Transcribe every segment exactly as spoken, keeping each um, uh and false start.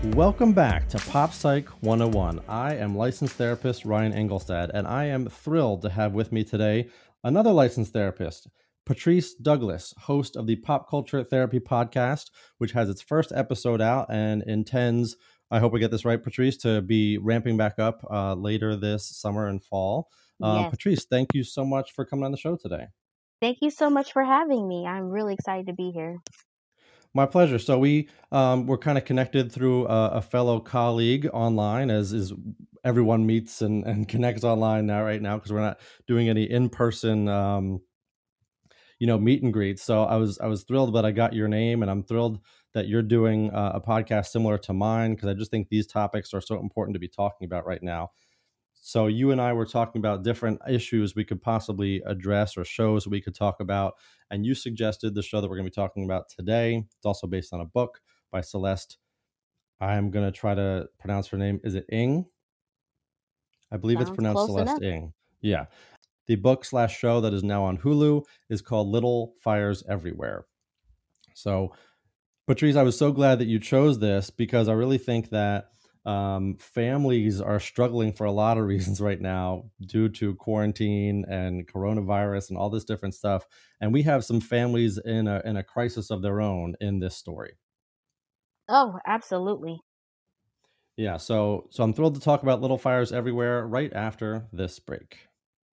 Welcome back to Pop Psych one oh one. I am licensed therapist Ryan Engelstad, and I am thrilled to have with me today another licensed therapist, Patrice Douglas, host of the Pop Culture Therapy Podcast, which has its first episode out and intends, I hope we get this right, Patrice, to be ramping back up uh, later this summer and fall. Um, Yes. Patrice, thank you so much for coming on the show today. Thank you so much for having me. I'm really excited to be here. My pleasure. So we um, we're kind of connected through a, a fellow colleague online, as is everyone meets and, and connects online now, right now, because we're not doing any in-person, um, you know, meet and greets. So I was I was thrilled that I got your name, and I'm thrilled that you're doing uh, a podcast similar to mine, because I just think these topics are so important to be talking about right now. So you and I were talking about different issues we could possibly address or shows we could talk about. And you suggested the show that we're going to be talking about today. It's also based on a book by Celeste. I'm going to try to pronounce her name. Is it Ng? I believe it's Sounds pronounced close Celeste enough. Ng. Yeah. The book slash show that is now on Hulu is called Little Fires Everywhere. So, Patrice, I was so glad that you chose this, because I really think that um, families are struggling for a lot of reasons right now due to quarantine and coronavirus and all this different stuff. And we have some families in a in a crisis of their own in this story. Oh, absolutely. Yeah, so so I'm thrilled to talk about Little Fires Everywhere right after this break.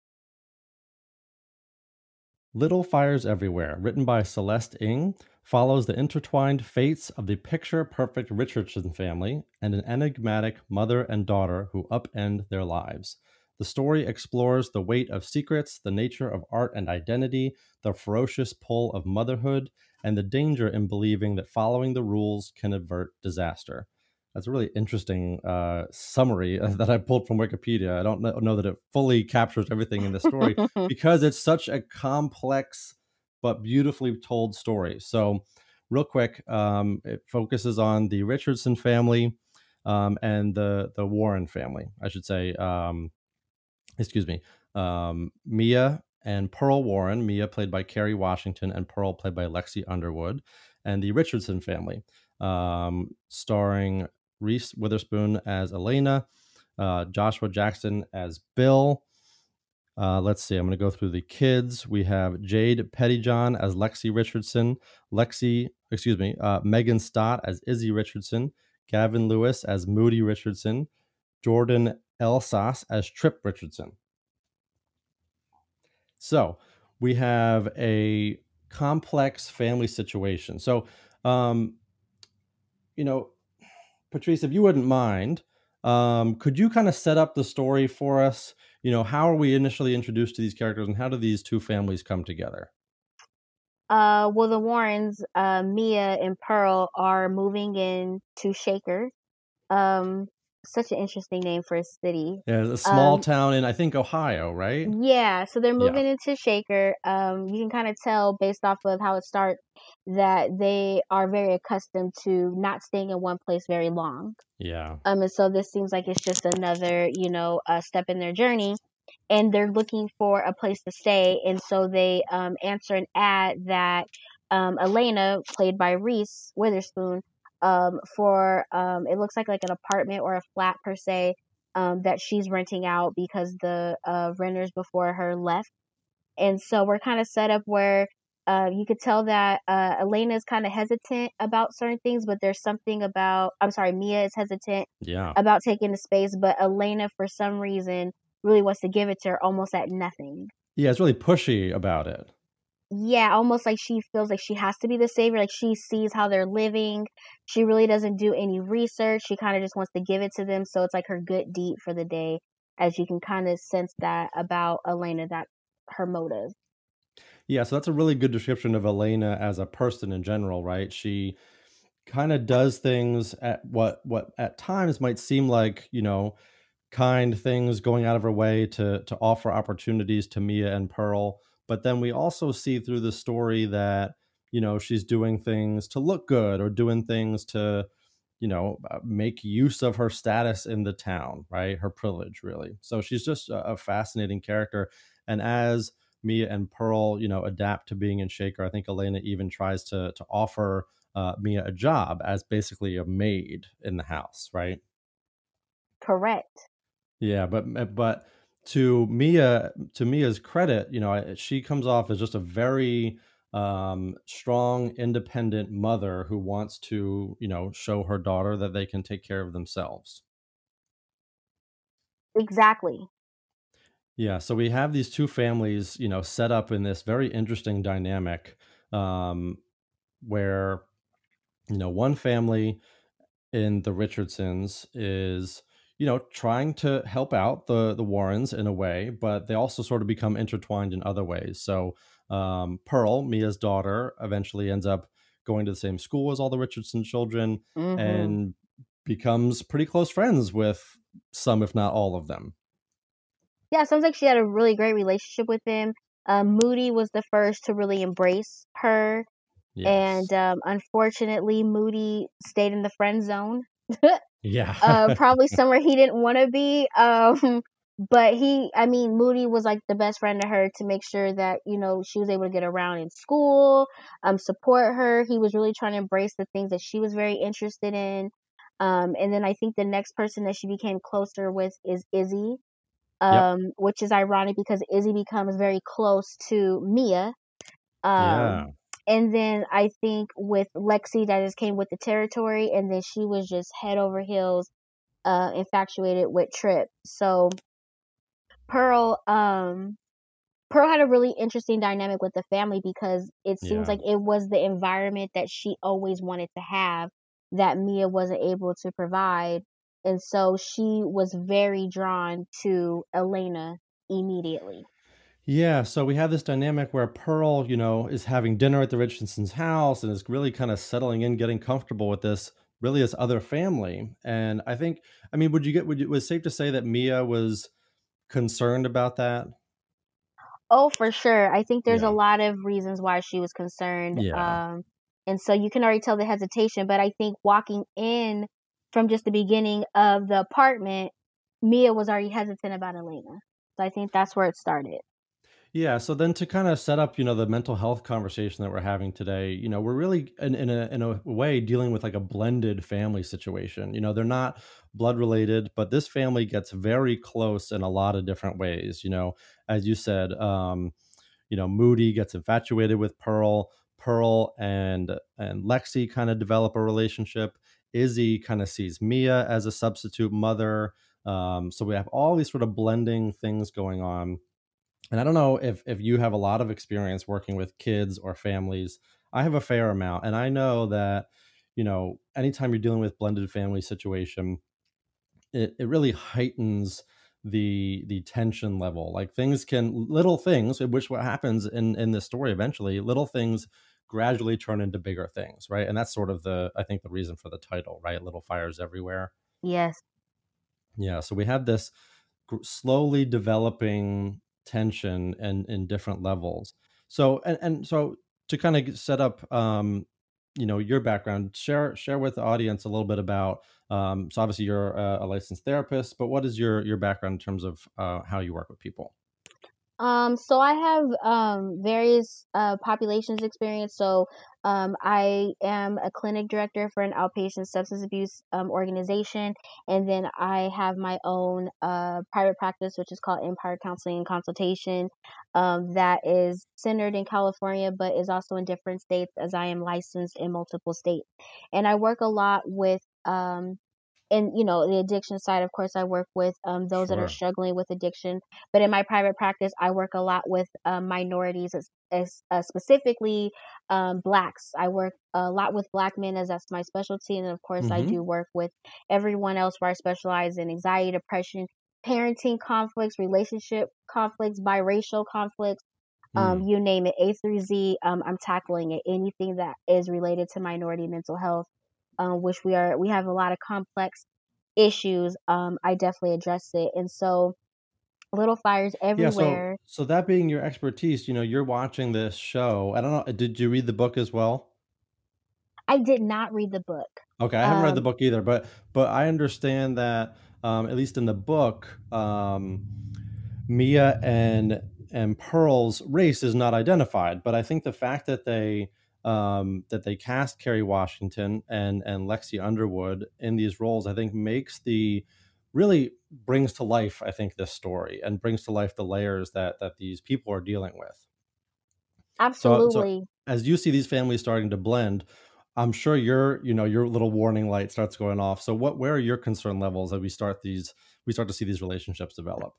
Little Fires Everywhere, written by Celeste Ng, follows the intertwined fates of the picture-perfect Richardson family and an enigmatic mother and daughter who upend their lives. The story explores the weight of secrets, the nature of art and identity, the ferocious pull of motherhood, and the danger in believing that following the rules can avert disaster. That's a really interesting uh, summary that I pulled from Wikipedia. I don't know, know that it fully captures everything in the story, because it's such a complex but beautifully told story. So, real quick, um, it focuses on the Richardson family um, and the the Warren family, I should say. Um, excuse me, um, Mia and Pearl Warren. Mia played by Kerry Washington, and Pearl played by Lexi Underwood, and the Richardson family, um, starring Reese Witherspoon as Elena, uh, Joshua Jackson as Bill. Uh, let's see. I'm going to go through the kids. We have Jade Pettyjohn as Lexi Richardson, Lexi, excuse me, uh, Megan Stott as Izzy Richardson, Gavin Lewis as Moody Richardson, Jordan Elsas as Trip Richardson. So we have a complex family situation. So, um, you know, Patrice, if you wouldn't mind, um, could you kind of set up the story for us? You know, how are we initially introduced to these characters, and how do these two families come together? Uh, well, the Warrens, uh, Mia and Pearl are moving in to Shaker. Um, such an interesting name for a city. Yeah, it's a small Um, town in, I think, Ohio, right? yeah, so they're Yeah. moving into Shaker. Um, you can kind of tell based off of how it starts that they are very accustomed to not staying in one place very long. Yeah. Um, and so this seems like it's just another, you know, uh, step in their journey, and they're looking for a place to stay. And so they um, answer an ad that um, Elena, played by Reese Witherspoon, um, for um, it looks like like an apartment or a flat per se, um, that she's renting out because the uh, renters before her left. And so we're kind of set up where uh, you could tell that uh, Elena is kind of hesitant about certain things, but there's something about, I'm sorry, Mia is hesitant Yeah. about taking the space, but Elena, for some reason, really wants to give it to her almost at nothing. Yeah, it's really pushy about it. Yeah, almost like she feels like she has to be the savior. Like she sees how they're living. She really doesn't do any research. She kind of just wants to give it to them. So it's like her good deed for the day, as you can kind of sense that about Elena, that her motive. Yeah, so that's a really good description of Elena as a person in general, right? She kind of does things at what what at times might seem like, you know, kind things, going out of her way to to offer opportunities to Mia and Pearl. But then we also see through the story that, you know, she's doing things to look good, or doing things to, you know, uh, make use of her status in the town, right? Her privilege, really. So she's just a, a fascinating character. And as Mia and Pearl, you know, adapt to being in Shaker, I think Elena even tries to to offer uh, Mia a job as basically a maid in the house, right? Correct. Yeah, but uh, but to Mia to Mia's credit, you know, I- she comes off as just a very um, strong, independent mother who wants to, you know, show her daughter that they can take care of themselves. Exactly. Yeah, so we have these two families, you know, set up in this very interesting dynamic, um, where you know one family in the Richardsons is, you know, trying to help out the the Warrens in a way, but they also sort of become intertwined in other ways. So um, Pearl, Mia's daughter, eventually ends up going to the same school as all the Richardson children Hmm. and becomes pretty close friends with some, if not all of them. Yeah, sounds like she had a really great relationship with him. Um, Moody was the first to really embrace her, and Yes. um, unfortunately, Moody stayed in the friend zone. uh, Yeah. probably somewhere he didn't want to be. Um, but he, I mean, Moody was like the best friend to her to make sure that you know she was able to get around in school, um, support her. He was really trying to embrace the things that she was very interested in. Um, and then I think the next person that she became closer with is Izzy, Yep. um, which is ironic because Izzy becomes very close to Mia. Yeah. Um, and then I think with Lexi, that just came with the territory, and then she was just head over heels uh, infatuated with Trip. So Pearl, um, Pearl had a really interesting dynamic with the family because it seems Yeah. like it was the environment that she always wanted to have that Mia wasn't able to provide. And so she was very drawn to Elena immediately. Yeah, so we have this dynamic where Pearl, you know, is having dinner at the Richardson's house and is really kind of settling in, getting comfortable with this, really this other family. And I think, I mean, would you get, would you, was it safe to say that Mia was concerned about that? Oh, for sure. I think there's a Yeah. lot of reasons why she was concerned. Yeah. Um, and so you can already tell the hesitation, but I think walking in from just the beginning of the apartment, Mia was already hesitant about Elena. So I think that's where it started. Yeah, so then to kind of set up, you know, the mental health conversation that we're having today, you know, we're really in, in a in a way dealing with like a blended family situation. You know, they're not blood related, but this family gets very close in a lot of different ways. You know, as you said, um, you know, Moody gets infatuated with Pearl. Pearl and and Lexi kind of develop a relationship. Izzy kind of sees Mia as a substitute mother. Um, so we have all these sort of blending things going on, and I don't know if if you have a lot of experience working with kids or families. I have a fair amount, and I know that, you know, anytime you're dealing with blended family situation, it, it really heightens the the tension level. Like things can little things, which what happens in in this story eventually, little things gradually turn into bigger things, right? And that's sort of the I think the reason for the title, right? Little fires everywhere. Yes. Yeah, so we have this gr- slowly developing tension and in different levels. So and, and so to kind of set up um you know your background, share share with the audience a little bit about um so obviously you're a, a licensed therapist, but what is your your background in terms of uh, how you work with people? Um, so I have um, various uh, populations experience. So um, I am a clinic director for an outpatient substance abuse um, organization, and then I have my own uh, private practice, which is called Empire Counseling and Consultation, um, that is centered in California, but is also in different states, as I am licensed in multiple states. And I work a lot with um, and you know the addiction side. Of course, I work with um, those that are Sure. struggling with addiction, but in my private practice I work a lot with um, minorities, as, as uh, specifically um, blacks. I work a lot with black men, as that's my specialty, and of course I Mm-hmm. do work with everyone else where I specialize in anxiety, depression, parenting conflicts, relationship conflicts, biracial conflicts, um, Mm. you name it, A through Z. um, I'm tackling it, anything that is related to minority mental health, um, which we are we have a lot of complex issues. um, I definitely address it. And so little fires Yeah, so everywhere. so that being your expertise, you know, you're watching this show. I don't know, did you read the book as well? I did not read the book. Okay, I haven't read the Um, book either, but but I understand that um, at least in the book, um, Mia and and Pearl's race is not identified. But I think the fact that they um, that they cast Kerry Washington and and Lexi Underwood in these roles, I think makes the really brings to life, I think, this story and brings to life the layers that that these people are dealing with. So, so Absolutely. as you see these families starting to blend, I'm sure your, you know, your little warning light starts going off. So, what, where are your concern levels as we start these, we start to see these relationships develop?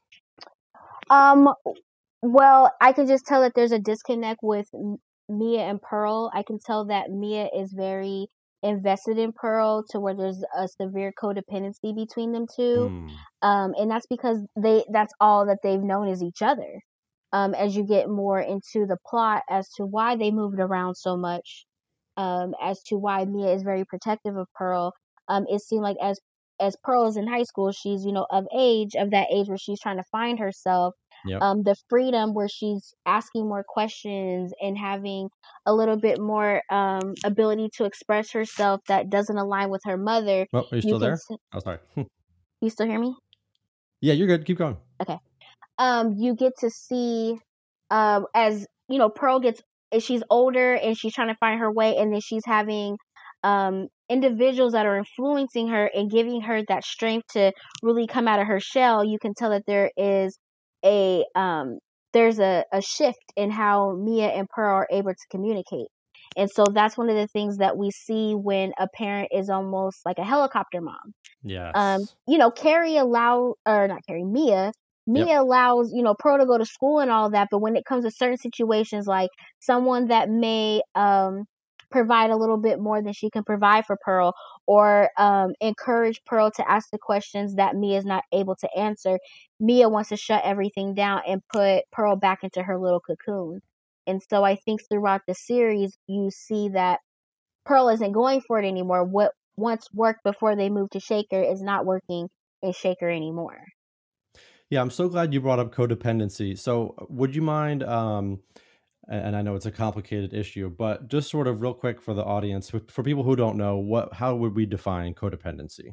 Um, well, I can just tell that there's a disconnect with M- Mia and Pearl. I can tell that Mia is very invested in Pearl to where there's a severe codependency between them two. Hmm. Um, and that's because they that's all that they've known is each other. Um, as you get more into the plot as to why they moved around so much, um, as to why Mia is very protective of Pearl. Um, it seemed like as as Pearl is in high school, she's, you know, of age, of that age where she's trying to find herself. Yep. Um, the freedom where she's asking more questions and having a little bit more um, ability to express herself that doesn't align with her mother. Oh, are you You still can, there? s- Oh, sorry. you still hear me? Yeah, you're good. Keep going. Okay. Um, you get to see, um, as you know, Pearl gets, as she's older and she's trying to find her way, and then she's having um, individuals that are influencing her and giving her that strength to really come out of her shell. You can tell that there is a um, there's a, a shift in how Mia and Pearl are able to communicate. And so that's one of the things that we see when a parent is almost like a helicopter mom. Um, Yes. you know, Carrie allow or not Carrie, Mia. Yep. Mia allows, you know, Pearl to go to school and all that, but when it comes to certain situations like someone that may um provide a little bit more than she can provide for Pearl, or um encourage Pearl to ask the questions that Mia is not able to answer, Mia wants to shut everything down and put Pearl back into her little cocoon. And so I think throughout the series you see that Pearl isn't going for it anymore. What once worked before they moved to Shaker is not working in Shaker anymore. Yeah, I'm so glad you brought up codependency. So, uh, would you mind, um, a- and I know it's a complicated issue, but just sort of real quick for the audience, for for people who don't know, what, how would we define codependency?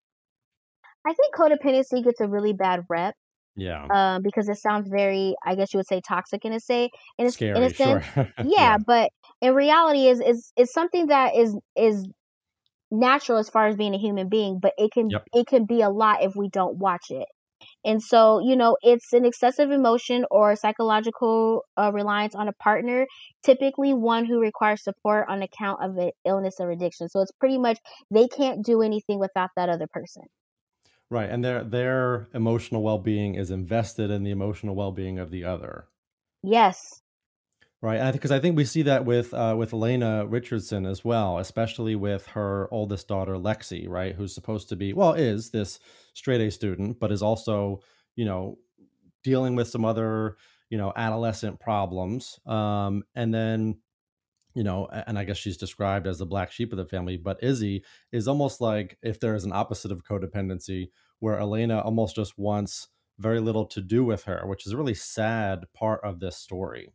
I think codependency gets a really bad rep, Yeah. um, because it sounds very, I guess you would say, toxic in a say in a, s- in a Scary. Sure. sense. Yeah, Yeah. but in reality, is is is something that is is natural as far as being a human being, but it can Yep. it can be a lot if we don't watch it. And so, you know, it's an excessive emotion or psychological uh, reliance on a partner, typically one who requires support on account of an illness or addiction. So it's pretty much they can't do anything without that other person. Right. And their their emotional well-being is invested in the emotional well-being of the other. Yes, Right. And I think because I think we see that with uh, with Elena Richardson as well, especially with her oldest daughter Lexi, right, who's supposed to be, well, is this straight A student, but is also, you know, dealing with some other, you know, adolescent problems. Um, and then, you know, a- and I guess she's described as the black sheep of the family, but Izzy is almost like if there is an opposite of codependency, where Elena almost just wants very little to do with her, which is a really sad part of this story.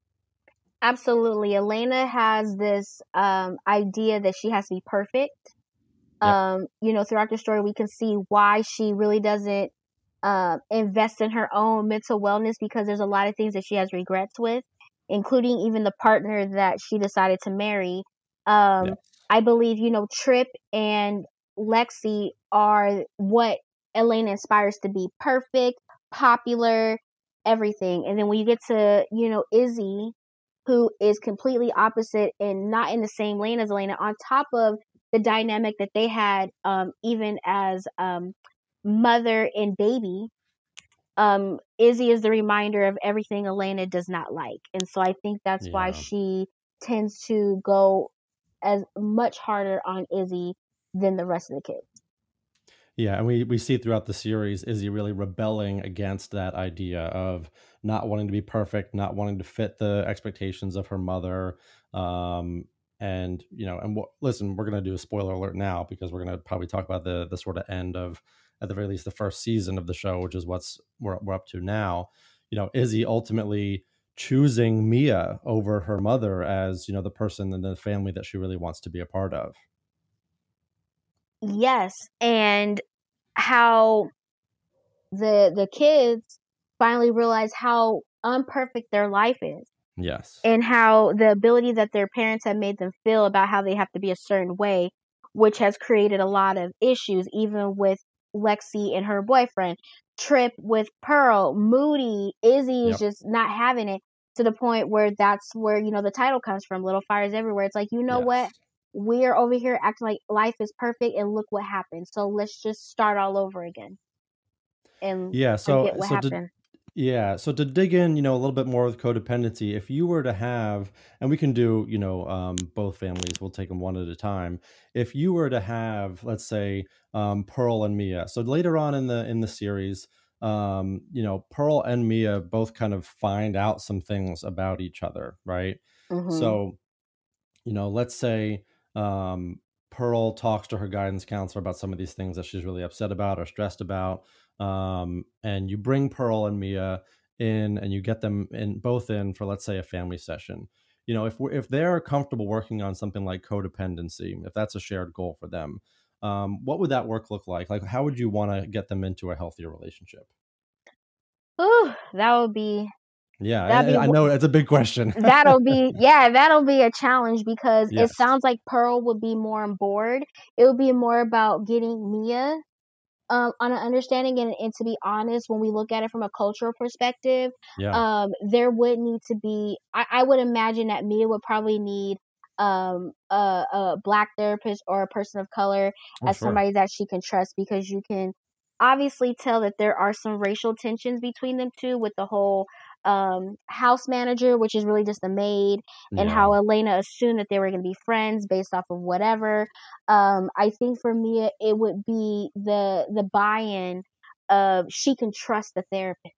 absolutely. Elena has this um, idea that she has to be perfect. Yep. Um, you know, throughout the story, we can see why she really doesn't uh, invest in her own mental wellness because there's a lot of things that she has regrets with, including even the partner that she decided to marry. Yeah. Um, I believe, you know, Trip and Lexi are what Elena aspires to be: perfect, popular, everything. And then when you get to, you know, Izzy, who is completely opposite and not in the same lane as Elena, on top of the dynamic that they had, um, even as um, mother and baby. Um, Izzy is the reminder of everything Elena does not like, and so I think that's why Yeah. she tends to go as much harder on Izzy than the rest of the kids. Yeah, and we we see throughout the series Izzy really rebelling against that idea of not wanting to be perfect, not wanting to fit the expectations of her mother. Um, and you know, and what, listen, we're gonna do a spoiler alert now because we're gonna probably talk about the the sort of end of, at the very least, the first season of the show, which is what's we're, we're up to now. You know, Izzy ultimately choosing Mia over her mother as, you know, the person in the family that she really wants to be a part of. Yes, and how the the kids finally realize how unperfect their life is. Yes. and how the ability that their parents have made them feel about how they have to be a certain way, which has created a lot of issues, even with Lexi and her boyfriend, Trip with Pearl, Moody, Izzy is Yep. just not having it, to the point where that's where, you know, the title comes from, Little Fires Everywhere. It's like, you know what? Yes. We're over here acting like life is perfect and look what happened. So let's just start all over again and Yeah. So forget what so to happened. yeah, so to dig in, you know, a little bit more with codependency, if you were to have, and we can do, you know, um, both families, we'll take them one at a time. If you were to have, let's say, um, Pearl and Mia. So later on in the in the series, um, you know, Pearl and Mia both kind of find out some things about each other, right? Mhm. So you know, let's say um, Pearl talks to her guidance counselor about some of these things that she's really upset about or stressed about, um, and you bring Pearl and Mia in, and you get them in both in for, let's say, a family session. You know, if we're, if they're comfortable working on something like codependency, if that's a shared goal for them, um, what would that work look like? Like, how would you want to get them into a healthier relationship? Whew, that would be Yeah, that'd and be I know it's a big question. That'll be yeah, that'll be a challenge, because it Yes. sounds like Pearl would be more on board. It would be more about getting Mia um, on an understanding, and, and to be honest, when we look at it from a cultural perspective, Yeah. um, there would need to be. I, I would imagine that Mia would probably need um, a, a black therapist or a person of color Oh, as sure. somebody that she can trust, because you can obviously tell that there are some racial tensions between them two, with the whole um, house manager, which is really just a maid, and Yeah. how Elena assumed that they were going to be friends based off of whatever. um, I think for me, it would be the the buy-in of she can trust the therapist.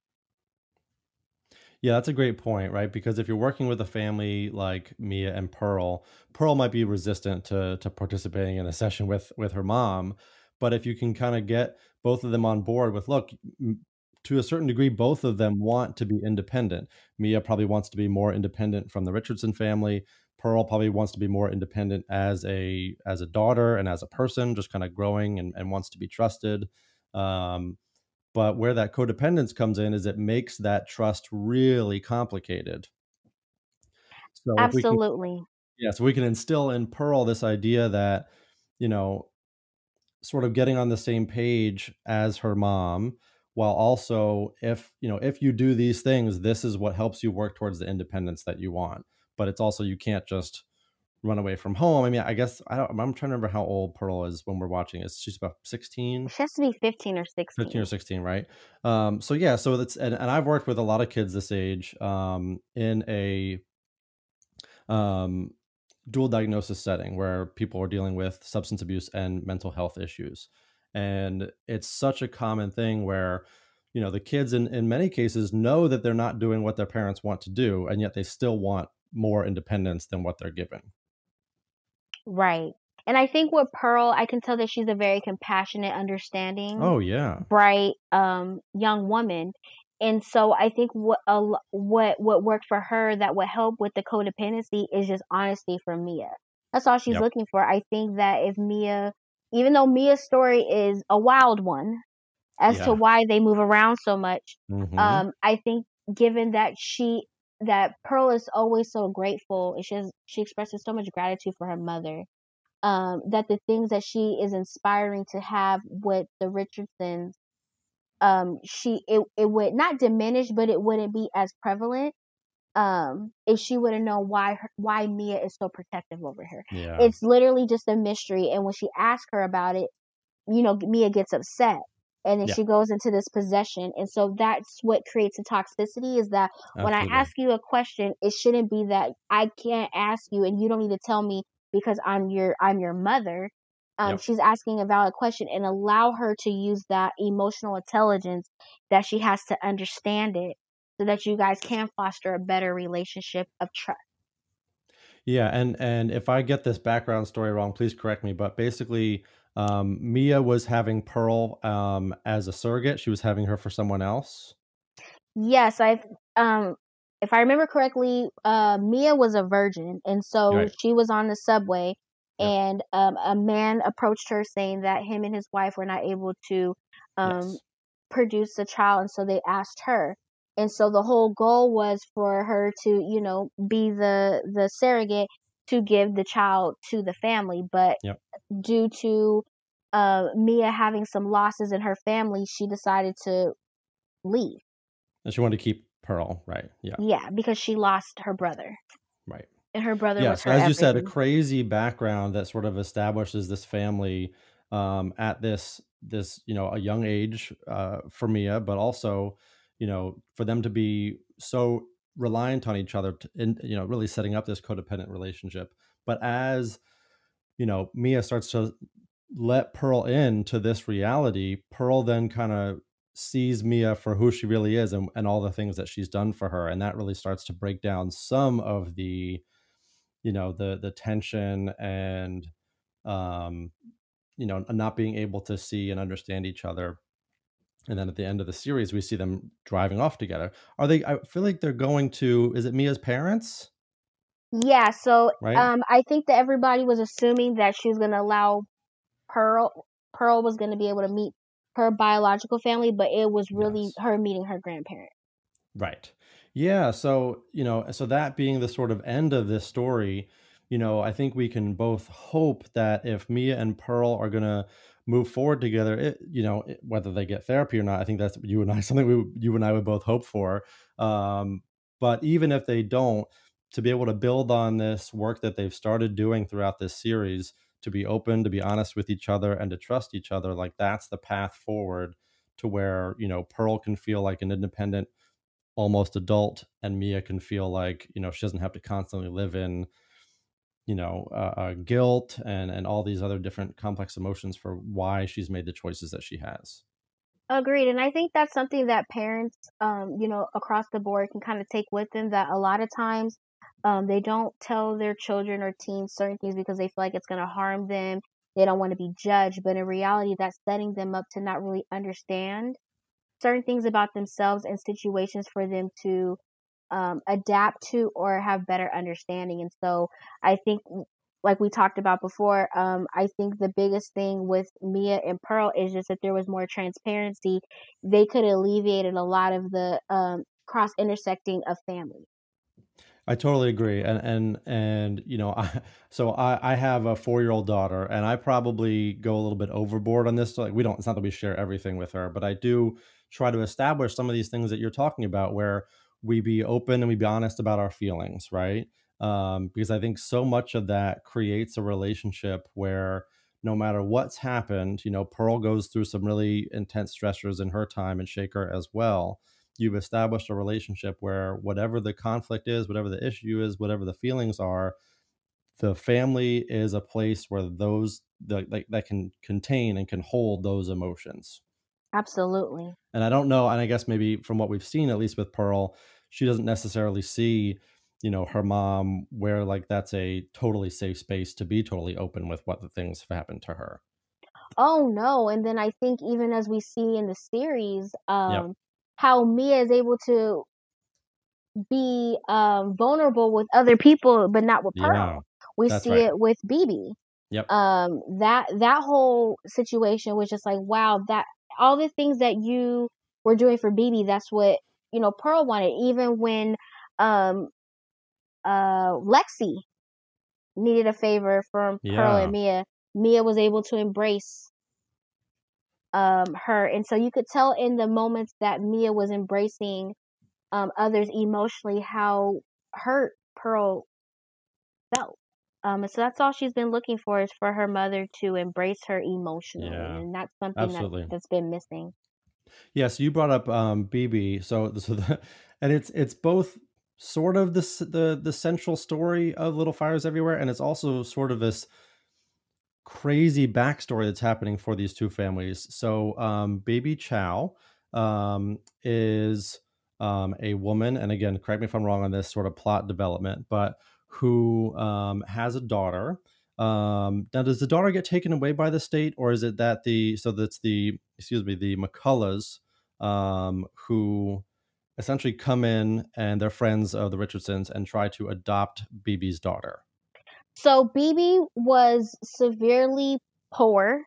Yeah, that's a great point, right? Because if you're working with a family like Mia and Pearl, Pearl might be resistant to to participating in a session with with her mom, but if you can kind of get both of them on board with, look, m- to a certain degree, both of them want to be independent. Mia probably wants to be more independent from the Richardson family. Pearl probably wants to be more independent as a as a daughter and as a person, just kind of growing and, and wants to be trusted. Um, but where that codependence comes in is it makes that trust really complicated. So if we can, Absolutely. yeah, so we can instill in Pearl this idea that, you know, sort of getting on the same page as her mom, while also, if, you know, if you do these things, this is what helps you work towards the independence that you want. But it's also, you can't just run away from home. I mean, I guess I don't, I'm trying to remember how old Pearl is when we're watching it. She's about sixteen. She has to be fifteen or fifteen or sixteen. sixteen, right? Um, so yeah, so that's, and, and I've worked with a lot of kids this age um, in a um, dual diagnosis setting where people are dealing with substance abuse and mental health issues. And it's such a common thing where, you know, the kids in, in many cases know that they're not doing what their parents want to do, and yet they still want more independence than what they're given. Right. And I think with Pearl, I can tell that she's a very compassionate, understanding, Oh yeah. bright, um, young woman. And so I think what a, lo- what what worked for her that would help with the codependency is just honesty from Mia. That's all she's Yep. looking for. I think that if Mia, even though Mia's story is a wild one as to Yeah. why they move around so much, Hmm. um, I think given that she that Pearl is always so grateful, and she has, she expresses so much gratitude for her mother, um, that the things that she is inspiring to have with the Richardsons, um, she it, it would not diminish, but it wouldn't be as prevalent, um, if she would have known why her, why Mia is so protective over her. Yeah. It's literally just a mystery, and when she asks her about it, you know, Mia gets upset. And then Yeah. she goes into this possession. And so that's what creates a toxicity, is that when I Absolutely. ask you a question, it shouldn't be that I can't ask you and you don't need to tell me because I'm your I'm your mother. Um, Yep. she's asking a valid question, and allow her to use that emotional intelligence that she has to understand it, so that you guys can foster a better relationship of trust. Yeah, and and if I get this background story wrong, please correct me. But basically, um, Mia was having Pearl um, as a surrogate. She was having her for someone else. Yes, I've um if I remember correctly, uh Mia was a virgin, and so Right. she was on the subway, Yep. and um a man approached her saying that him and his wife were not able to um Yes. produce a child, and so they asked her. And so the whole goal was for her to, you know, be the the surrogate to give the child to the family. But Yep. due to uh, Mia having some losses in her family, she decided to leave. And she wanted to keep Pearl, right? Yeah. Yeah, because she lost her brother, Right. and her brother Yeah. was So her as you said, a everything. crazy background that sort of establishes this family um, at this this you know a young age uh, for Mia, but also you know for them to be so reliant on each other, to, in you know really setting up this codependent relationship. But as you know, Mia starts to let Pearl into this reality. Pearl then kind of sees Mia for who she really is and, and all the things that she's done for her, and that really starts to break down some of the you know the the tension and um you know not being able to see and understand each other. And then at the end of the series we see them driving off together. Are they, I feel like they're going to, is it Mia's parents, Yeah, so right? um, I think that everybody was assuming that she was going to allow Pearl Pearl was going to be able to meet her biological family, but it was really Yes. her meeting her grandparent. Right. Yeah. So, you know, so that being the sort of end of this story, you know, I think we can both hope that if Mia and Pearl are going to move forward together, it, you know, it, whether they get therapy or not, I think that's you and I, something we, you and I would both hope for. Um, but even if they don't, to be able to build on this work that they've started doing throughout this series, to be open, to be honest with each other, and to trust each other, like that's the path forward to where, you know, Pearl can feel like an independent almost adult, and Mia can feel like you know she doesn't have to constantly live in you know uh, uh, guilt and and all these other different complex emotions for why she's made the choices that she has. Agreed, and I think that's something that parents, um, you know, across the board can kind of take with them. That a lot of times, um, they don't tell their children or teens certain things because they feel like it's going to harm them. They don't want to be judged, but in reality, that's setting them up to not really understand certain things about themselves and situations for them to um, adapt to or have better understanding. And so I think, like we talked about before, um, I think the biggest thing with Mia and Pearl is just that there was more transparency. They could have alleviated a lot of the um, cross intersecting of family. I totally agree, and and and you know, I, so I I have a four year old daughter, and I probably go a little bit overboard on this. So, like, we don't. It's not that we share everything with her, but I do try to establish some of these things that you're talking about, where we be open and we be honest about our feelings, right? Um, because I think so much of that creates a relationship where no matter what's happened, you know, Pearl goes through some really intense stressors in her time, and Shaker as well. You've established a relationship where whatever the conflict is, whatever the issue is, whatever the feelings are, the family is a place where those the, like that can contain and can hold those emotions. Absolutely. And I don't know, and I guess maybe from what we've seen, at least with Pearl, she doesn't necessarily see, you know, her mom where like that's a totally safe space to be totally open with what the things have happened to her. Oh no! And then I think even as we see in the series, Yep. um, how Mia is able to be um, vulnerable with other people, but not with Yeah. Pearl. We That's see right. it with B B. Yep. Um, that that whole situation was just like, wow, that all the things that you were doing for B B, that's what you know Pearl wanted. Even when um, uh, Lexi needed a favor from Pearl and Yeah. Mia, Mia was able to embrace um, her, and so you could tell in the moments that Mia was embracing um, others emotionally how hurt Pearl felt. Um, and so that's all she's been looking for is for her mother to embrace her emotionally, Yeah. and that's something that Absolutely. that's been missing. Yeah, so you brought up um, B B, so so the, and it's it's both sort of the s- the the central story of Little Fires Everywhere, and it's also sort of this crazy backstory that's happening for these two families. So, um, Baby Chow um, is um, a woman, and again, correct me if I'm wrong on this sort of plot development, but who um, has a daughter. Um, now, does the daughter get taken away by the state, or is it that the so that's the excuse me the McCulloughs um, who essentially come in and they're friends of the Richardsons and try to adopt B B's daughter? So B B was severely poor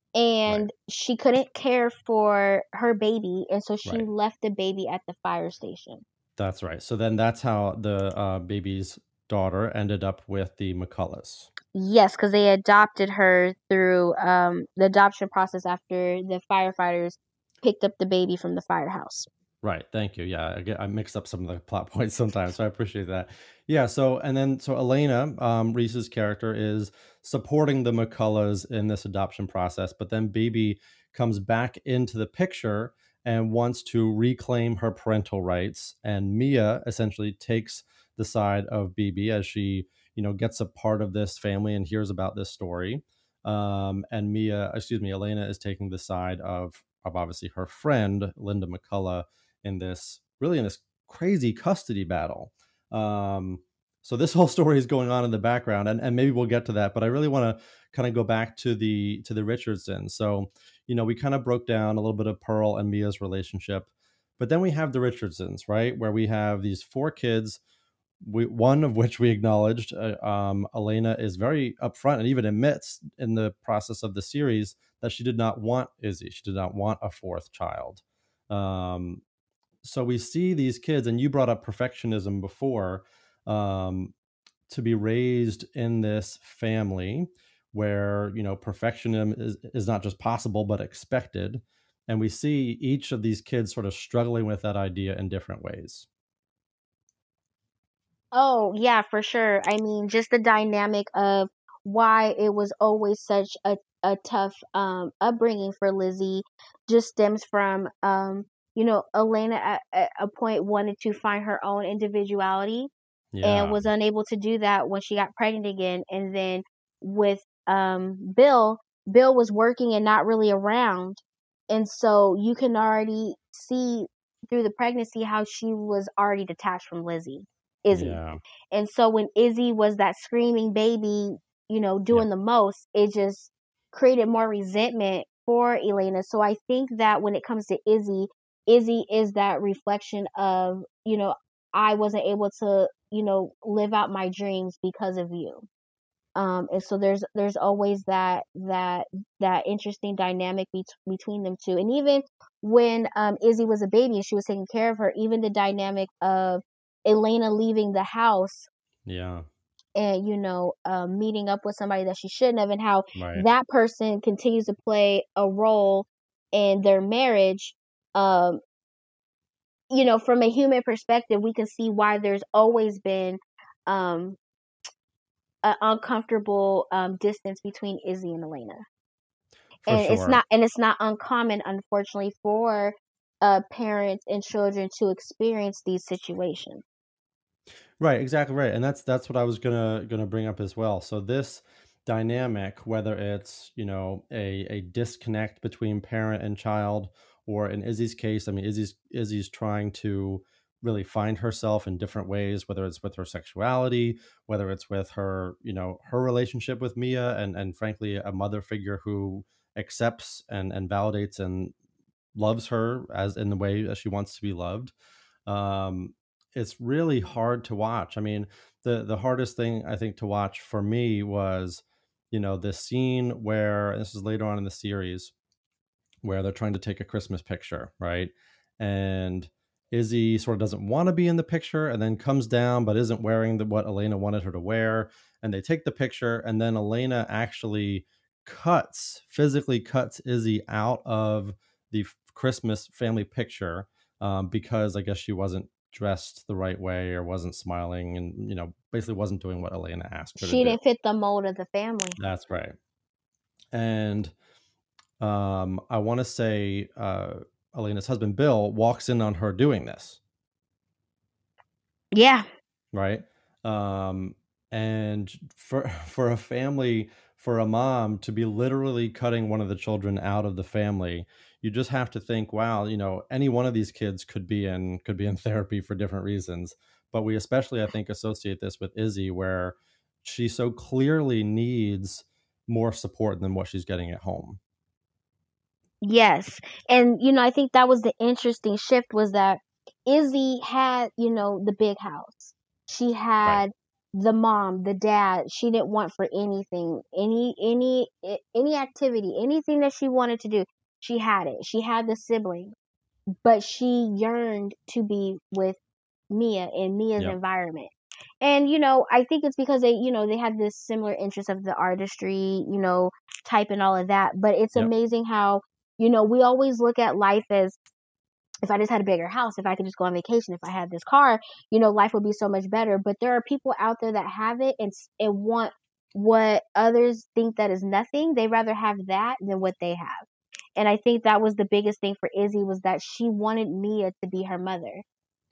Right. and she couldn't care for her baby, and so she Right. left the baby at the fire station. That's right. So then that's how the uh, baby's daughter ended up with the McCullough. Yes, because they adopted her through um, the adoption process after the firefighters picked up the baby from the firehouse. Right. Thank you. Yeah, I get I mix up some of the plot points sometimes, so I appreciate that. Yeah. So and then so Elena, um, Reese's character, is supporting the McCulloughs in this adoption process, but then Baby comes back into the picture and wants to reclaim her parental rights, and Mia essentially takes the side of Baby as she, you know, gets a part of this family and hears about this story. Um, and Mia, excuse me, Elena is taking the side of of obviously her friend Linda McCullough in this really in this crazy custody battle. Um, so this whole story is going on in the background, and, and maybe we'll get to that. But I really want to kind of go back to the to the Richardsons. So you know, we kind of broke down a little bit of Pearl and Mia's relationship, but then we have the Richardsons, right, where we have these four kids. We, one of which we acknowledged, uh, um, Elena is very upfront and even admits in the process of the series that she did not want Izzy. She did not want a fourth child. Um, so we see these kids, and you brought up perfectionism before, um, to be raised in this family where you know perfectionism is, is not just possible but expected, and we see each of these kids sort of struggling with that idea in different ways. Oh, yeah, for sure. I mean, just the dynamic of why it was always such a, a tough um, upbringing for Lizzie just stems from, um, you know, Elena at, at a point wanted to find her own individuality and Yeah. was unable to do that when she got pregnant again. And then with um, Bill, Bill was working and not really around. And so you can already see through the pregnancy how she was already detached from Lizzie. Izzy. Yeah. And so when Izzy was that screaming baby, you know, Yep. doing the most, it just created more resentment for Elena. So I think that when it comes to Izzy, Izzy is that reflection of, you know, I wasn't able to, you know, live out my dreams because of you. Um, and so there's there's always that that that interesting dynamic be- between them two. And even when um, Izzy was a baby and she was taking care of her, even the dynamic of Elena leaving the house Yeah. and you know um, meeting up with somebody that she shouldn't have, and how Right. that person continues to play a role in their marriage. Um, you know, from a human perspective, we can see why there's always been um, an uncomfortable um, distance between Izzy and Elena. For And it's sure. not and it's not uncommon, unfortunately, for uh, parents and children to experience these situations. Right, exactly right. And that's that's what I was gonna gonna bring up as well. So this dynamic, whether it's, you know, a a disconnect between parent and child, or in Izzy's case, I mean Izzy's Izzy's trying to really find herself in different ways, whether it's with her sexuality, whether it's with her, you know, her relationship with Mia, and and frankly a mother figure who accepts and and validates and loves her as in the way that she wants to be loved. Um, it's really hard to watch. I mean, the the hardest thing I think to watch for me was, you know, the scene where this is later on in the series where they're trying to take a Christmas picture, right? And Izzy sort of doesn't want to be in the picture and then comes down but isn't wearing the, what Elena wanted her to wear. And they take the picture, and then Elena actually cuts, physically cuts Izzy out of the f- Christmas family picture, um, because I guess she wasn't dressed the right way or wasn't smiling and, you know, basically wasn't doing what Elena asked her to She do. didn't fit the mold of the family. That's right. And um, I want to say uh, Elena's husband Bill walks in on her doing this, Yeah. right? Um, and for for a family, for a mom to be literally cutting one of the children out of the family, you just have to think, wow, you know, any one of these kids could be in could be in therapy for different reasons. But we especially, I think, associate this with Izzy, where she so clearly needs more support than what she's getting at home. Yes. And you know, I think that was the interesting shift was that Izzy had, you know, the big house. She Right. had the mom, the dad, she didn't want for anything, any any any activity, anything that she wanted to do. She had it. She had the sibling, but she yearned to be with Mia in Mia's Yep. environment. And you know, I think it's because they, you know, they had this similar interest of the artistry, you know, type and all of that. But it's Yep. amazing how, you know, we always look at life as, if I just had a bigger house, if I could just go on vacation, if I had this car, you know, life would be so much better. But there are people out there that have it and and want what others think that is nothing. They rather have that than what they have. And I think that was the biggest thing for Izzy, was that she wanted Mia to be her mother.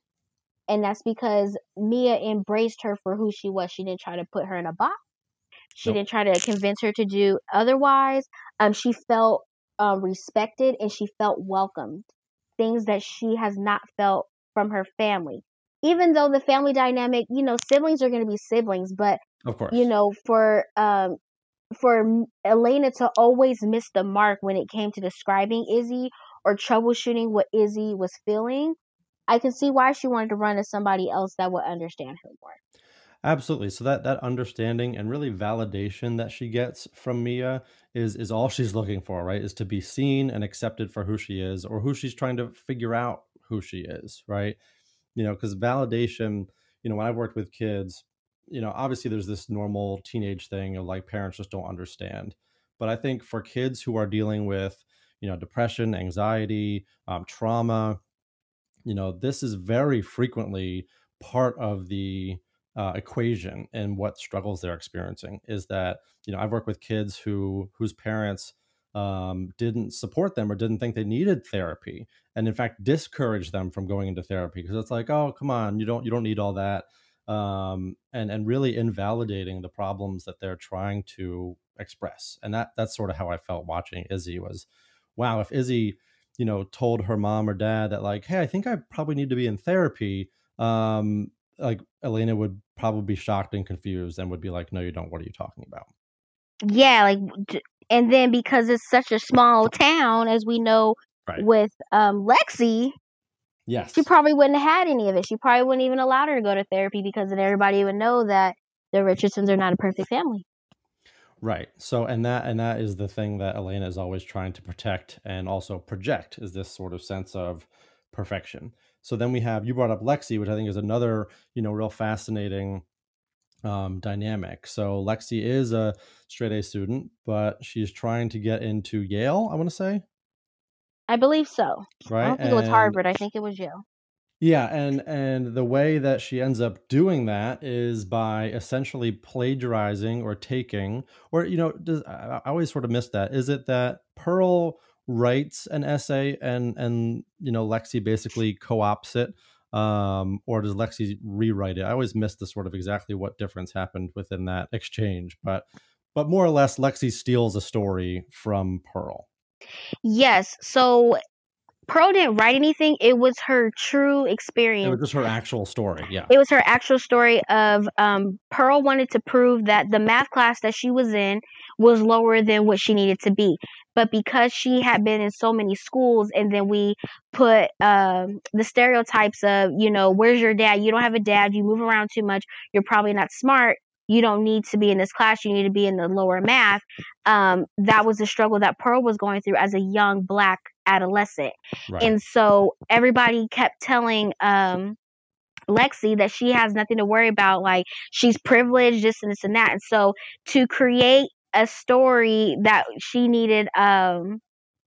And that's because Mia embraced her for who she was. She didn't try to put her in a box. She Nope. didn't try to convince her to do otherwise. Um, she felt uh, respected and she felt welcomed. Things that she has not felt from her family. Even though the family dynamic, you know, siblings are going to be siblings, but Of you course. know, for um, for Elena to always miss the mark when it came to describing Izzy or troubleshooting what Izzy was feeling, I can see why she wanted to run to somebody else that would understand her more. Absolutely. So that that understanding and really validation that she gets from Mia is is all she's looking for, right? Is to be seen and accepted for who she is, or who she's trying to figure out who she is, right? You know, because validation, you know, when I've worked with kids, you know, obviously there's this normal teenage thing of like parents just don't understand. But I think for kids who are dealing with, you know, depression, anxiety, um, trauma, you know, this is very frequently part of the uh, equation and what struggles they're experiencing is that, you know, I've worked with kids who whose parents um, didn't support them or didn't think they needed therapy, and in fact discouraged them from going into therapy because it's like, oh, come on, you don't you don't need all that, um, and and really invalidating the problems that they're trying to express. And that that's sort of how I felt watching Izzy was, wow, if Izzy, you know, told her mom or dad that like, hey, I think I probably need to be in therapy, um, like Elena would probably be shocked and confused and would be like, no, you don't. What are you talking about? Yeah, like, and then because it's such a small town, as we know Right. with um, Lexi, she Yes. probably wouldn't have had any of it. She probably wouldn't even allowed her to go to therapy because then everybody would know that the Richardsons are not a perfect family. Right. So, and that and that is the thing that Elena is always trying to protect and also project is this sort of sense of perfection. So then we have, you brought up Lexi, which I think is another, you know, real fascinating um, dynamic. So Lexi is a straight A student, but she's trying to get into Yale, I want to say, I believe so. I right? don't think it was And Harvard. I think it was Yale. yeah, and and the way that she ends up doing that is by essentially plagiarizing or taking, or you know, does I I always sort of miss that. Is it that Pearl writes an essay and and you know Lexi basically co-opts it, um, or does Lexi rewrite it? I always miss the sort of exactly what difference happened within that exchange, but but more or less, Lexi steals a story from Pearl. Yes. So Pearl didn't write anything. It was her true It was experience. just her actual story. Yeah. It was her actual story of um, Pearl wanted to prove that the math class that she was in was lower than what she needed to be. But because she had been in so many schools, and then we put um, the stereotypes of, you know, where's your dad? You don't have a dad. You move around too much. You're probably not smart. You don't need to be in this class. You need to be in the lower math. Um, that was the struggle that Pearl was going through as a young Black adolescent. Right. And so everybody kept telling um, Lexi that she has nothing to worry about, like she's privileged, this and this and that. And so to create a story that she needed um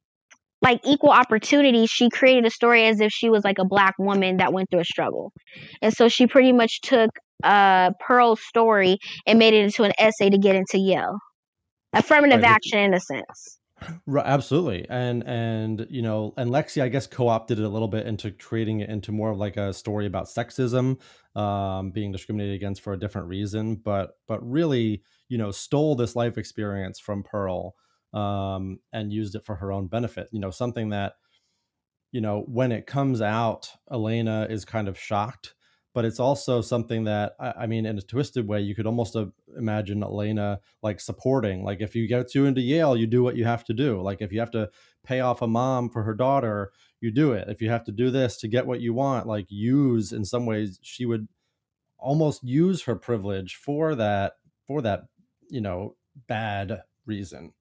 like equal opportunity, she created a story as if she was like a Black woman that went through a struggle. And so she pretty much took uh Pearl's story and made it into an essay to get into Yale. Affirmative Right. Which, action in a sense. right, absolutely. And and you know, and Lexi, I guess, co-opted it a little bit into creating it into more of like a story about sexism, um, being discriminated against for a different reason, but but really, you know, stole this life experience from Pearl, um, and used it for her own benefit. You know, something that, you know, when it comes out, Elena is kind of shocked, but it's also something that I, I mean, in a twisted way, you could almost uh, imagine Elena like supporting. Like, if you get you into Yale, you do what you have to do. Like, if you have to pay off a mom for her daughter, you do it. If you have to do this to get what you want, like use in some ways, she would almost use her privilege for that for that you know bad reason.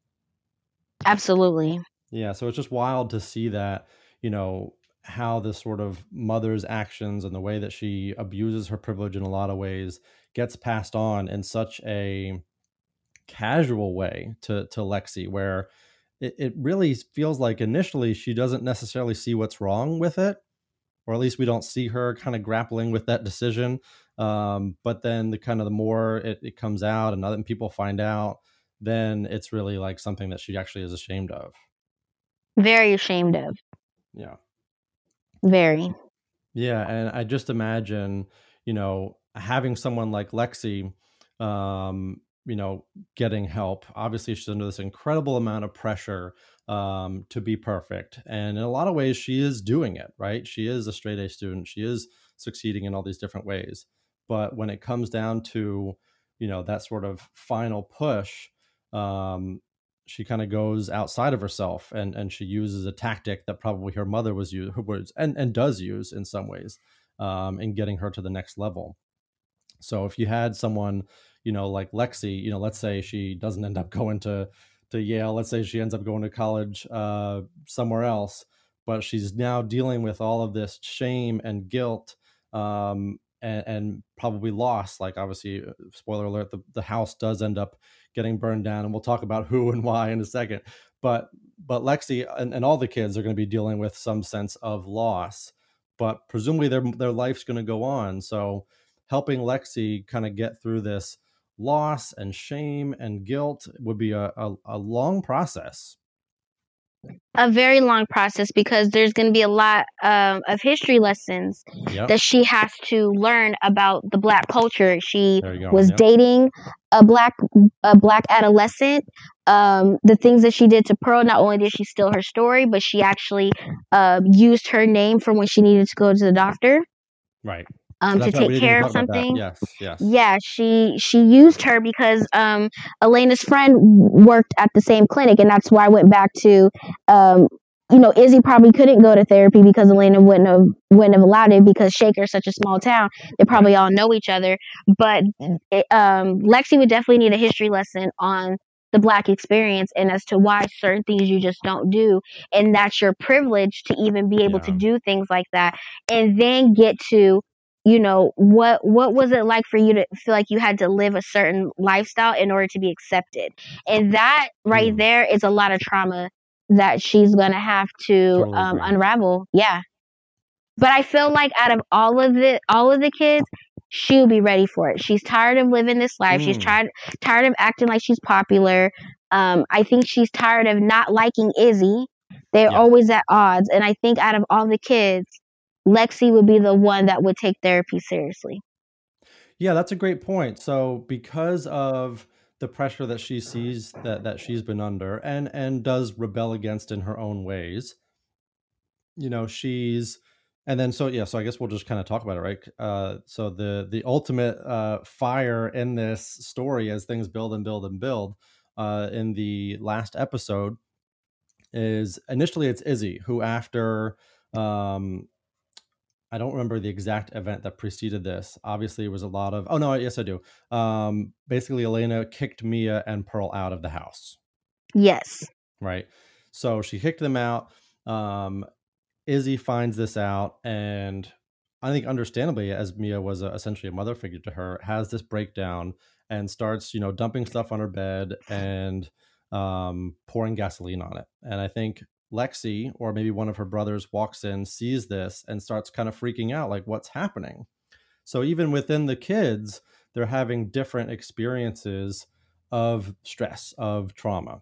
Absolutely. Yeah, so it's just wild to see that, you know, how this sort of mother's actions and the way that she abuses her privilege in a lot of ways gets passed on in such a casual way to to Lexi, where it, it really feels like initially she doesn't necessarily see what's wrong with it, or at least we don't see her kind of grappling with that decision. Um, but then the kind of the more it, it comes out and other people find out, then it's really like something that she actually is ashamed of. Very ashamed of. Yeah. Very. Yeah, and I just imagine, you know, having someone like Lexi, um, you know, getting help. Obviously, she's under this incredible amount of pressure um, to be perfect, and in a lot of ways, she is doing it. Right? She is a straight A student. She is succeeding in all these different ways. But when it comes down to, you know, that sort of final push, um, she kind of goes outside of herself, and and she uses a tactic that probably her mother was use was and and does use in some ways um, in getting her to the next level. So if you had someone, you know, like Lexi, you know, let's say she doesn't end up going to to Yale, let's say she ends up going to college uh, somewhere else, but she's now dealing with all of this shame and guilt, um, and, and probably loss. Like obviously, uh, spoiler alert, the, the house does end up getting burned down, and we'll talk about who and why in a second. But but Lexi and, and all the kids are going to be dealing with some sense of loss, but presumably their their life's going to go on. So helping Lexi kind of get through this loss and shame and guilt would be a, a, a long process. A very long process, because there's going to be a lot um, of history lessons Yep. that she has to learn about the Black culture. She There you go. was Yep. dating a black a black adolescent. Um, the things that she did to Pearl, not only did she steal her story, but she actually uh, used her name for when she needed to go to the doctor. Right. Um, So to that's right. take We didn't even care of talk about that. something. Yes. Yes. Yeah, she she used her because um, Elena's friend worked at the same clinic, and that's why I went back to, um, you know, Izzy probably couldn't go to therapy because Elena wouldn't have wouldn't have allowed it, because Shaker's such a small town. They probably all know each other. But it, um, Lexi would definitely need a history lesson on the Black experience and as to why certain things you just don't do, and that's your privilege to even be able to Yeah. do things like that, and then get to, you know, what what was it like for you to feel like you had to live a certain lifestyle in order to be accepted? And that right Mm. there is a lot of trauma that she's gonna have to Totally um, agree. unravel. Yeah, but I feel like out of all of the all of the kids, she'll be ready for it. She's tired of living this life. She's Mm. tired tired of acting like she's popular. Um, I think she's tired of not liking Izzy. They're Yeah. always at odds, and I think out of all the kids, Lexi would be the one that would take therapy seriously. Yeah, that's a great point. So because of the pressure that she sees that that she's been under and and does rebel against in her own ways, you know, she's and then so yeah, so I guess we'll just kind of talk about it, right? Uh, so the the ultimate uh, fire in this story as things build and build and build uh, in the last episode is initially it's Izzy who after um, I don't remember the exact event that preceded this. Obviously, it was a lot of oh no, yes I do. Um, basically, Elena kicked Mia and Pearl out of the house. Yes. Right. So she kicked them out. Um, Izzy finds this out, and I think understandably, as Mia was a, essentially a mother figure to her, has this breakdown and starts, you know, dumping stuff on her bed and um, pouring gasoline on it. And I think Lexi, or maybe one of her brothers, walks in, sees this, and starts kind of freaking out, like, what's happening? So even within the kids, they're having different experiences of stress, of trauma.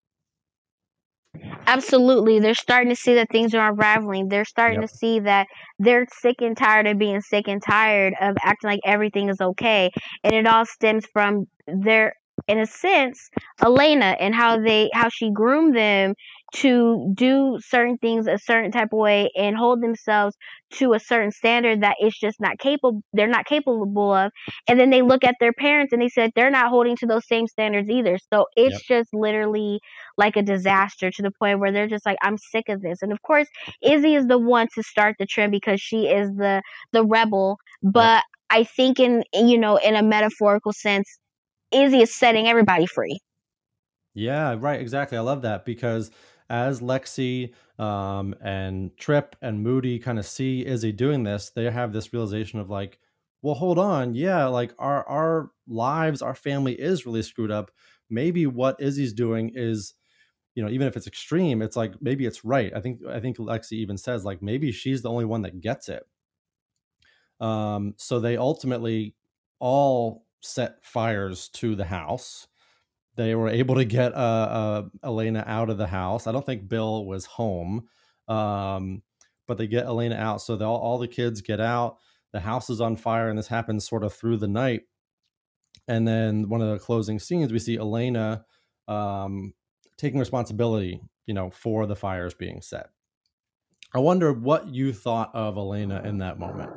Absolutely. They're starting to see that things are unraveling. They're starting Yep. to see that they're sick and tired of being sick and tired of acting like everything is okay. And it all stems from their, in a sense, Elena, and how they how she groomed them to do certain things a certain type of way and hold themselves to a certain standard that it's just not capable they're not capable of. And then they look at their parents and they said they're not holding to those same standards either. So it's Yep. just literally like a disaster, to the point where they're just like, I'm sick of this. And of course, Izzy is the one to start the trend because she is the the rebel. But Yep. I think in you know in a metaphorical sense, Izzy is setting everybody free. Yeah, right, exactly. I love that because as Lexi um, and Trip and Moody kind of see Izzy doing this, they have this realization of like, well, hold on, yeah, like our our lives, our family is really screwed up. Maybe what Izzy's doing is, you know, even if it's extreme, it's like maybe it's right. I think I think Lexi even says like maybe she's the only one that gets it. Um, so they ultimately all set fires to the house. They were able to get uh, uh, Elena out of the house. I don't think Bill was home, um, but they get Elena out. So all, all the kids get out. The house is on fire, and this happens sort of through the night. And then one of the closing scenes, we see Elena um, taking responsibility, you know, for the fires being set. I wonder what you thought of Elena in that moment.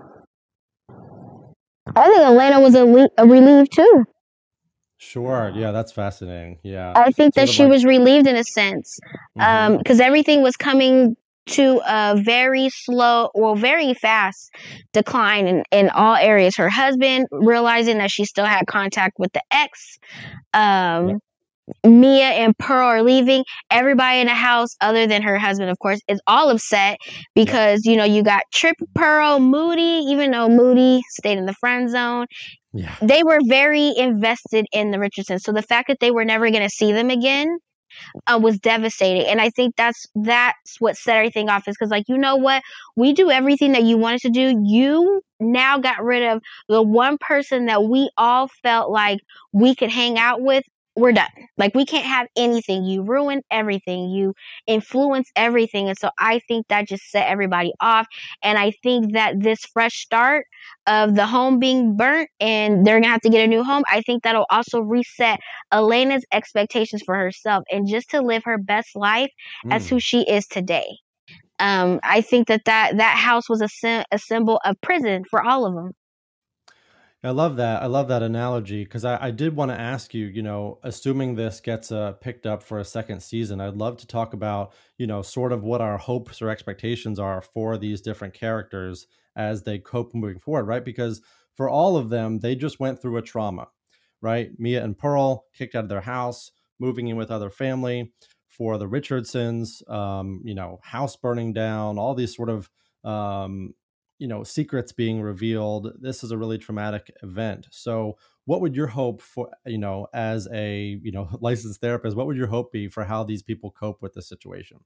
I think Elena was a, le- a relieved too. Sure. Yeah, that's fascinating. Yeah. I think Sort that of she like, was relieved in a sense, mhm. because um, everything was coming to a very slow, well, very fast decline in, in all areas. Her husband realizing that she still had contact with the ex. Um, Yep. Mia and Pearl are leaving. Everybody in the house, other than her husband, of course, is all upset because, yep. you know, you got Trip, Pearl, Moody, even though Moody stayed in the friend zone. Yeah. They were very invested in the Richardsons. So the fact that they were never going to see them again uh, was devastating. And I think that's that's what set everything off, is because, like, you know what? We do everything that you wanted to do. You now got rid of the one person that we all felt like we could hang out with. We're done. Like, we can't have anything. You ruined everything. You influenced everything. And so I think that just set everybody off. And I think that this fresh start of the home being burnt and they're going to have to get a new home, I think that'll also reset Elena's expectations for herself and just to live her best life mm. as who she is today. Um, I think that, that that house was a, sim- a symbol of prison for all of them. I love that. I love that analogy because I, I did want to ask you, you know, assuming this gets uh, picked up for a second season, I'd love to talk about, you know, sort of what our hopes or expectations are for these different characters as they cope moving forward, right? Because for all of them, they just went through a trauma, right? Mia and Pearl kicked out of their house, moving in with other family. For the Richardsons, um, you know, house burning down, all these sort of um, you know, secrets being revealed. This is a really traumatic event. So what would your hope for, you know, as a, you know, licensed therapist, what would your hope be for how these people cope with the situation?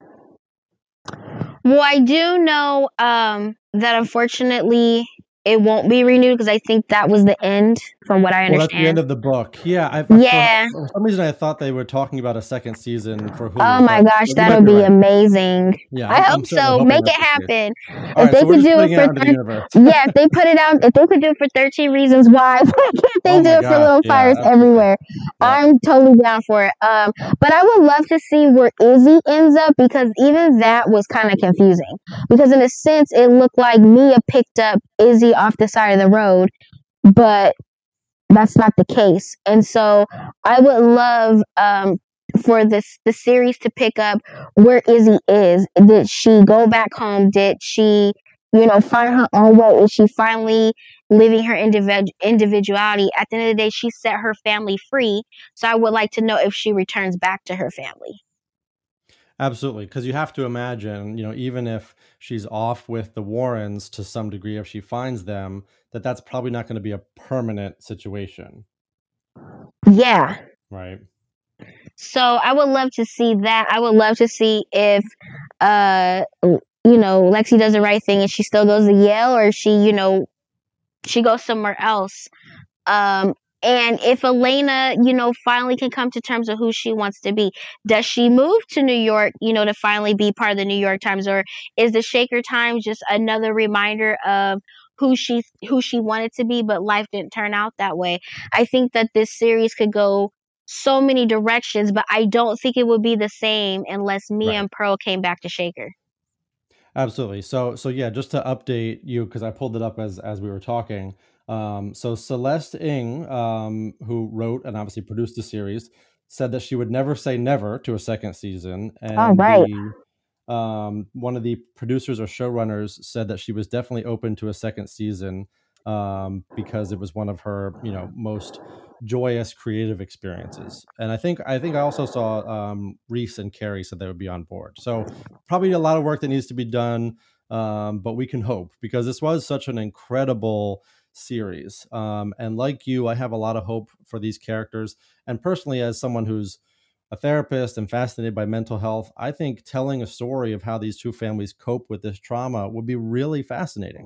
Well, I do know um, that unfortunately it won't be renewed because I think that was the end, from what I understand. Well, that's the end of the book. Yeah, I've, yeah. For, for some reason, I thought they were talking about a second season for Hulu. Oh my gosh, that would be, be right. amazing. Yeah, I I'm, hope I'm so. Make it happen. If right, they so could do it for thir- yeah, if they put it out, if they could do it for thirteen Reasons Why, why can't they oh do it gosh, for Little yeah, Fires absolutely. Everywhere? Yeah. I'm totally down for it. Um, but I would love to see where Izzy ends up, because even that was kind of confusing. Because in a sense, it looked like Mia picked up Izzy off the side of the road, but that's not the case. And so I would love um, for this the series to pick up where Izzy is. Did she go back home? Did she, you know, find her own way? Is she finally living her individ- individuality? At the end of the day, she set her family free. So I would like to know if she returns back to her family. Absolutely, because you have to imagine, you know, even if she's off with the Warrens to some degree, if she finds them, that that's probably not going to be a permanent situation. Yeah. Right. So I would love to see that. I would love to see if, uh, you know, Lexi does the right thing and she still goes to Yale, or she, you know, she goes somewhere else. Um, and if Elena, you know, finally can come to terms with who she wants to be, does she move to New York, you know, to finally be part of the New York Times, or is the Shaker Times just another reminder of who she who she wanted to be, but life didn't turn out that way? I think that this series could go so many directions, but I don't think it would be the same unless Mia right. and Pearl came back to Shaker. Absolutely. So, so yeah, just to update you, because I pulled it up as as we were talking. Um, so Celeste Ng, um, who wrote and obviously produced the series, said that she would never say never to a second season. And oh, right. the, um, one of the producers or showrunners said that she was definitely open to a second season. um, because it was one of her, you know, most joyous creative experiences. And I think I think I also saw um, Reese and Carrie said they would be on board. So probably a lot of work that needs to be done, um, but we can hope, because this was such an incredible series. Um, and like you, I have a lot of hope for these characters. And personally, as someone who's a therapist and fascinated by mental health, I think telling a story of how these two families cope with this trauma would be really fascinating.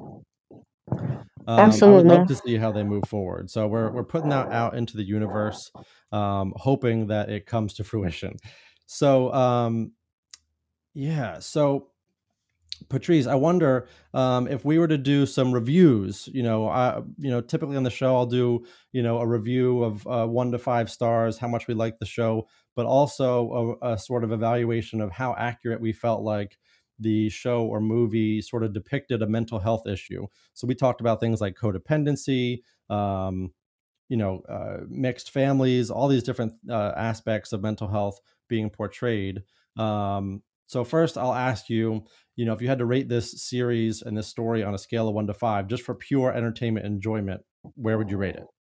Um, I would Absolutely. love to see how they move forward. So we're we're putting that out into the universe, um, hoping that it comes to fruition. So um, yeah, so Patrice, I wonder um, if we were to do some reviews. You know, I, you know, typically on the show, I'll do you know a review of uh, one to five stars, how much we like the show, but also a, a sort of evaluation of how accurate we felt like the show or movie sort of depicted a mental health issue. So we talked about things like codependency, um, you know, uh, mixed families, all these different uh, aspects of mental health being portrayed. Um, so first, I'll ask you, you know, if you had to rate this series and this story on a scale of one to five, just for pure entertainment enjoyment, where would you rate it?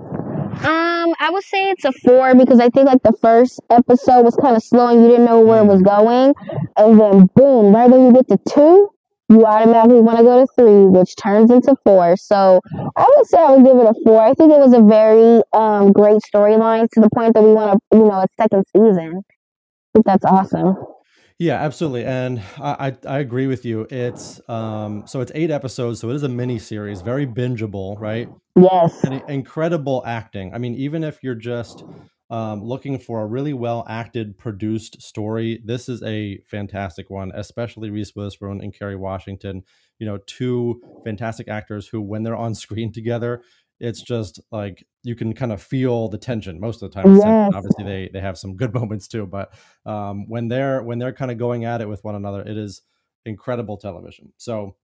Um, I would say it's a four because I think like the first episode was kind of slow and you didn't know where it was Mm. going, and then boom, right when you get to two, you automatically want to go to three, which turns into four. So I would say I would give it a four. I think it was a very um great storyline to the point that we want to, you know, a second season. I think that's awesome. Yeah, absolutely, and I, I I agree with you. It's um so it's eight episodes, so it is a mini series, very bingeable, right? Yes. And incredible acting. I mean, even if you're just um, looking for a really well acted, produced story, this is a fantastic one, especially Reese Witherspoon and Kerry Washington. You know, two fantastic actors who, when they're on screen together, it's just like you can kind of feel the tension. Most of the time, it's tension. Yes. Obviously, they they have some good moments too, but um, when they're when they're kind of going at it with one another, it is incredible television. So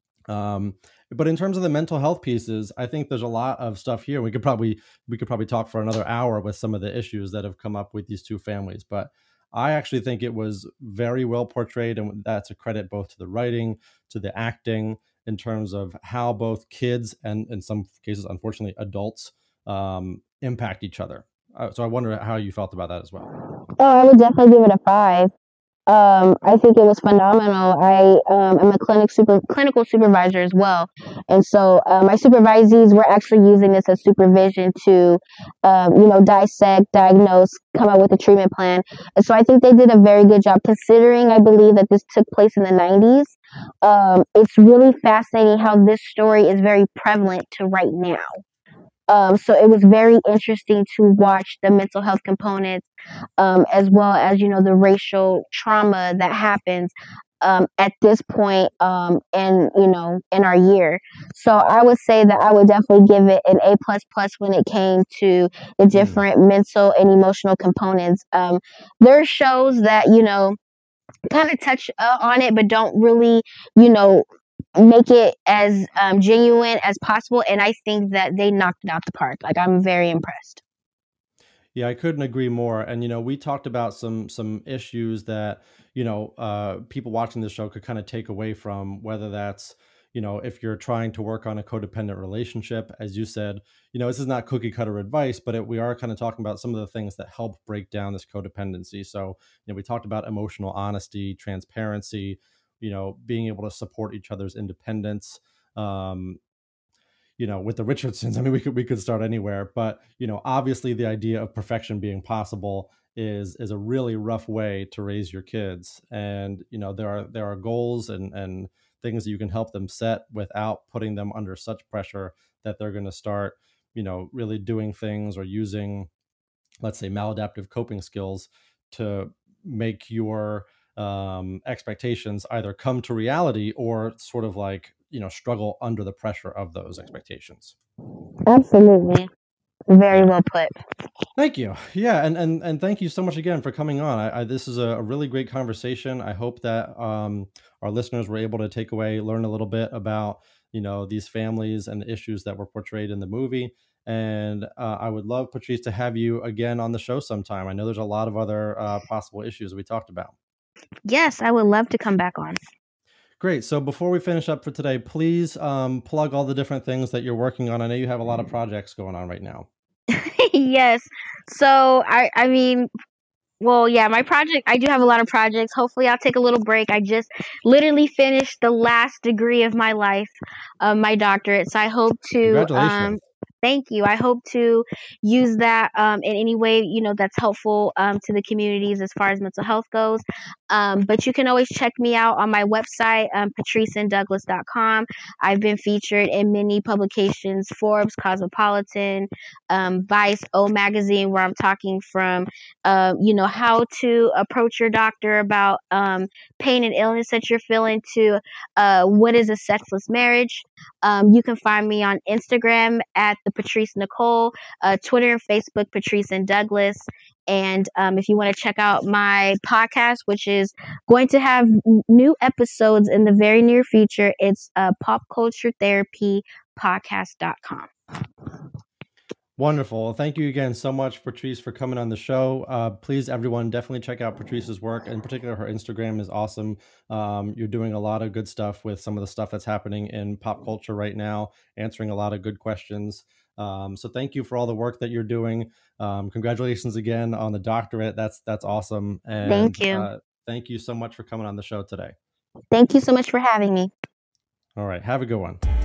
um, but in terms of the mental health pieces, I think there's a lot of stuff here. We could probably we could probably talk for another hour with some of the issues that have come up with these two families. But I actually think it was very well portrayed, and that's a credit both to the writing, to the acting, in terms of how both kids and, in some cases, unfortunately, adults um, impact each other. Uh, so I wonder how you felt about that as well. Oh, I would definitely give it a five. Um, I think it was phenomenal. I um, am a clinic super clinical supervisor as well, and so uh, my supervisees were actually using this as supervision to, um, you know, dissect, diagnose, come up with a treatment plan. And so I think they did a very good job, considering I believe that this took place in the nineties. Um, it's really fascinating how this story is very prevalent to right now. Um, so it was very interesting to watch the mental health components, um, as well as you know the racial trauma that happens um, at this point um, in you know in our year. So I would say that I would definitely give it an A plus plus when it came to the Mm. different mental and emotional components. Um, there are shows that you know kind of touch uh, on it, but don't really you know make it as um, genuine as possible. And I think that they knocked it out the park. Like I'm very impressed. Yeah, I couldn't agree more. And you know, we talked about some some issues that you know uh, people watching the show could kind of take away from, whether that's you know if you're trying to work on a codependent relationship, as you said, you know this is not cookie cutter advice, but it, we are kind of talking about some of the things that help break down this codependency. So you know, we talked about emotional honesty, transparency, you know, being able to support each other's independence. Um, you know, with the Richardsons, I mean, we could we could start anywhere, but you know, obviously, the idea of perfection being possible is is a really rough way to raise your kids, and you know, there are there are goals and and things that you can help them set without putting them under such pressure that they're going to start, you know, really doing things or using, let's say, maladaptive coping skills to make your um, expectations either come to reality or sort of like you know struggle under the pressure of those expectations. Absolutely. Very Yeah, well put. thank you. Yeah, and and and thank you so much again for coming on. I, I this is a, a really great conversation. I hope that um, our listeners were able to take away, learn a little bit about you know these families and the issues that were portrayed in the movie. And uh, I would love, Patrice, to have you again on the show sometime. I know there's a lot of other uh, possible issues we talked about. Yes, I would love to come back on. Great. So before we finish up for today, please um, plug all the different things that you're working on. I know you have a lot of projects going on right now. Yes. So I I mean, well, yeah, my project, I do have a lot of projects. Hopefully, I'll take a little break. I just literally finished the last degree of my life, um, my doctorate. So I hope to, um, Congratulations. thank you. I hope to use that um, in any way, you know, that's helpful um, to the communities as far as mental health goes. Um, but you can always check me out on my website, um, patrice and douglas dot com. I've been featured in many publications, Forbes, Cosmopolitan, um, Vice, O Magazine, where I'm talking from uh, you know, how to approach your doctor about um, pain and illness that you're feeling, to uh, what is a sexless marriage. Um, you can find me on Instagram at the Patrice Nicole, uh, Twitter and Facebook, Patrice and Douglas. And um, if you want to check out my podcast, which is going to have n- new episodes in the very near future, it's uh, pop culture therapy podcast dot com. Wonderful. Thank you again so much, Patrice, for coming on the show. Uh, please, everyone, definitely check out Patrice's work. In particular, her Instagram is awesome. Um, you're doing a lot of good stuff with some of the stuff that's happening in pop culture right now, answering a lot of good questions. Um, so thank you for all the work that you're doing. Um, congratulations again on the doctorate. That's that's awesome. And Thank you. uh, thank you so much for coming on the show today. Thank you so much for having me. All right. Have a good one.